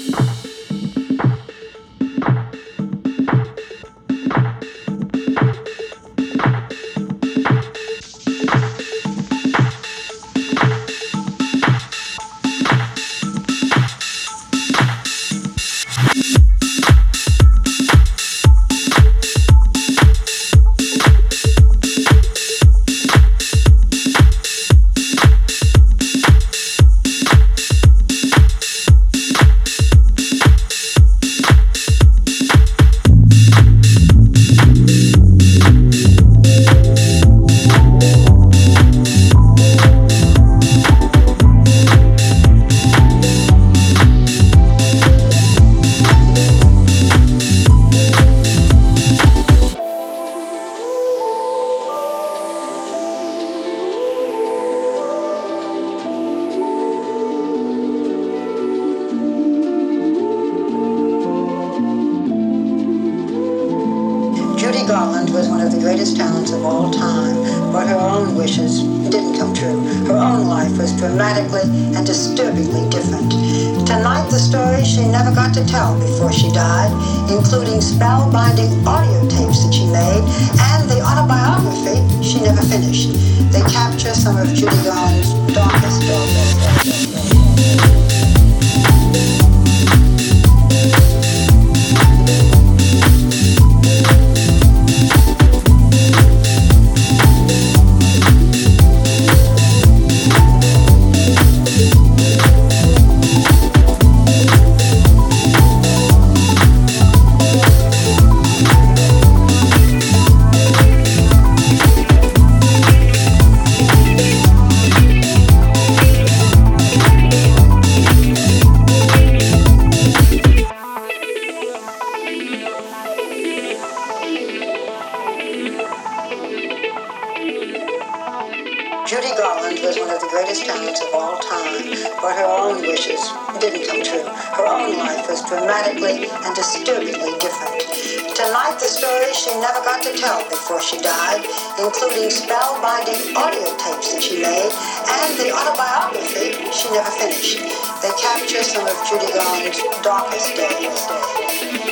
Judy Garland was one of the greatest talents of all time, but her own wishes didn't come true. Her own life was dramatically and disturbingly different. Tonight, the stories she never got to tell before she died, including spellbinding audio tapes that she made and the autobiography she never finished. They capture some of Judy Garland's darkest days. Judy Garland was one of the greatest talents of all time, but her own wishes didn't come true. Her own life was dramatically and disturbingly different. Tonight, the stories she never got to tell before she died, including spellbinding audio tapes that she made and the autobiography she never finished. They capture some of Judy Garland's darkest days.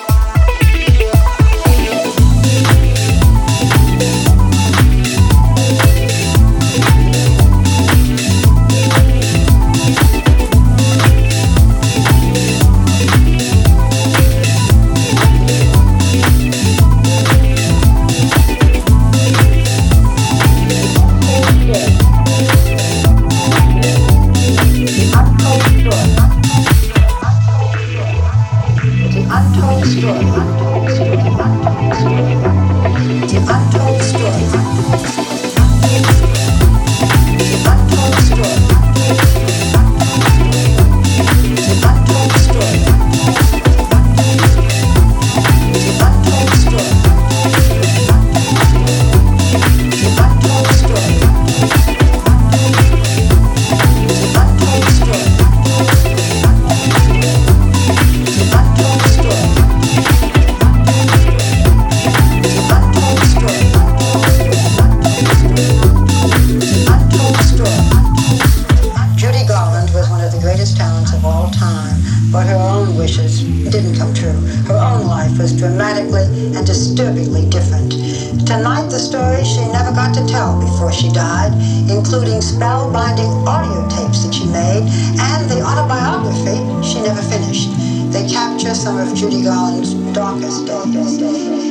But her own wishes didn't come true. Her own life was dramatically and disturbingly different. Tonight, the stories she never got to tell before she died, including spellbinding audio tapes that she made and the autobiography she never finished. They capture some of Judy Garland's darkest days.